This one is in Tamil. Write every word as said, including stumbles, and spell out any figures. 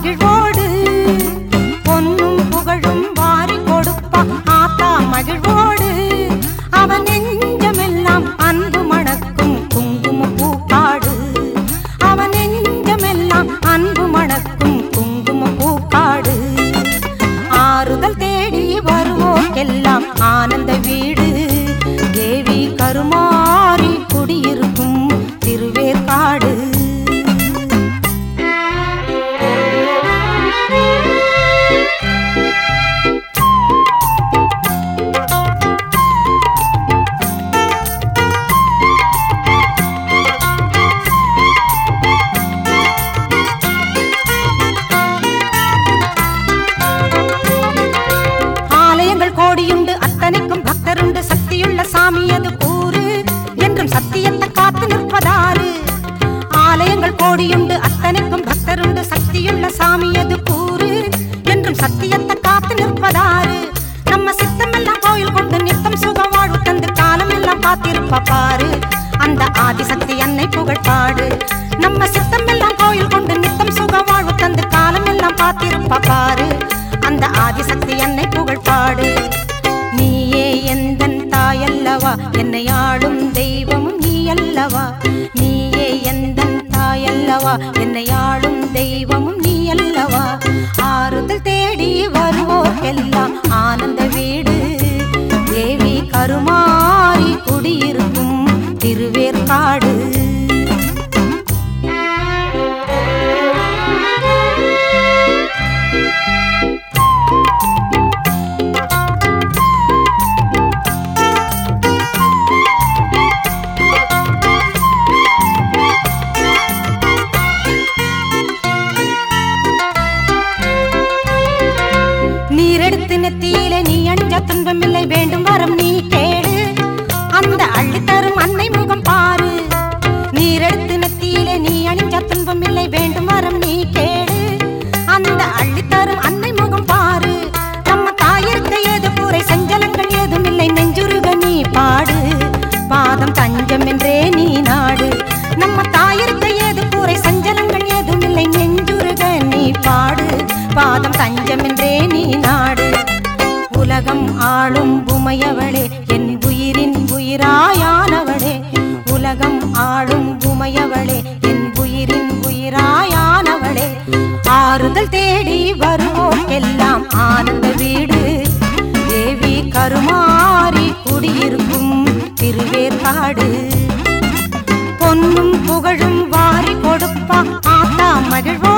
மகிழ்வோடு பொன்னும் புகழும் வாரி கொடுப்பா ஆத்தா மகிழ்வோடு அவன் நெஞ்சமெல்லாம் அன்பு மணக்கும் குங்கும பூக்காடு அவன் நெஞ்சமெல்லாம் அன்பு மணக்கும் குங்கும பூக்காடு ஆறுதல் தேடி வருவோர்க்கெல்லாம் ஆனந்த வீடு தேவி கருமாரி குடியிருக்கும் திருவேற்காடு கோடியுண்டு அத்தனைக்கும் பக்தருண்டு சக்தியுள்ள சாமி அது கூறு என்றும் சத்தியத்தை காத்து நிற்பதாறு ஆலயங்கள் கோடியுண்டு அத்தனைக்கும் பக்தருண்டு சக்தியுள்ள சாமி அது கூறு என்றும் சத்தியத்தை காத்து நிற்பதாறு நம்ம சித்தமெல்லாம் கோயில் கொண்டு நித்தம் சுகம் வாழ்வு தந்து காலம் எல்லாம் காத்திருப்ப பாரு அந்த ஆதிசக்தி அன்னை புகழ்பாடு நம்ம சித்தமெல்லாம் கோயில் கொண்டு நித்தம் சுகம் வாழ்வு தந்து காலம் எல்லாம் காத்திருப்ப பாரு அந்த ஆதிசக்தி அன்னை புகழ்பாடு நீயே எந்தன் தாயல்லவா என்னை ஆளும் தெய்வமும் நீ அல்லவா நீயே எந்தன் தாயல்லவா என்னை ஆளும் தெய்வமும் நீ அல்லவா ஆறுதல் தேடி வருவோர்க்கெல்லாம் ஆனந்த வீடு தேவி கருமாரி குடியிருக்கும் திருவேற்காடு நீரெடுத்து நெத்தியிலே நீ அணிஞ்ச துன்பமில்லை வேண்டும் வரம் நீ கேடு அந்த அள்ளித்தரும் அன்னை முகம் பாரு நீரெடுத்து நெத்தியிலே நீ அணிஞ்ச துன்பமில்லை வேண்டும் வரம் நீ கேடு அந்த அள்ளித்தரும் அன்னை முகம் பாரு நம்ம தாயிற்கு ஏது கூரை சஞ்சலங்கள் ஏதும் இல்லை நெஞ்சுருக நீ பாடு பாதம் தஞ்சம் என்றே நீ நாடு நம்ம தாயிற்கு ஏது கூரை சஞ்சலங்கள் ஏதும் இல்லை நெஞ்சுருக நீ பாடு பாதம் தஞ்சம் என்றே நீ நாடு உலகம் ஆளும் உமையவளே என் உயிரின் உயிராயானவளே உலகம் ஆளும் உமையவளே என் உயிரின் உயிராயானவளே ஆறுதல் தேடி வருவோர்க்கெல்லாம் ஆனந்த வீடு தேவி கருமாரி குடியிருக்கும் திருவேற்காடு பொன்னும் புகழும் வாரி கொடுப்பா ஆத்தா மகிழ்வோ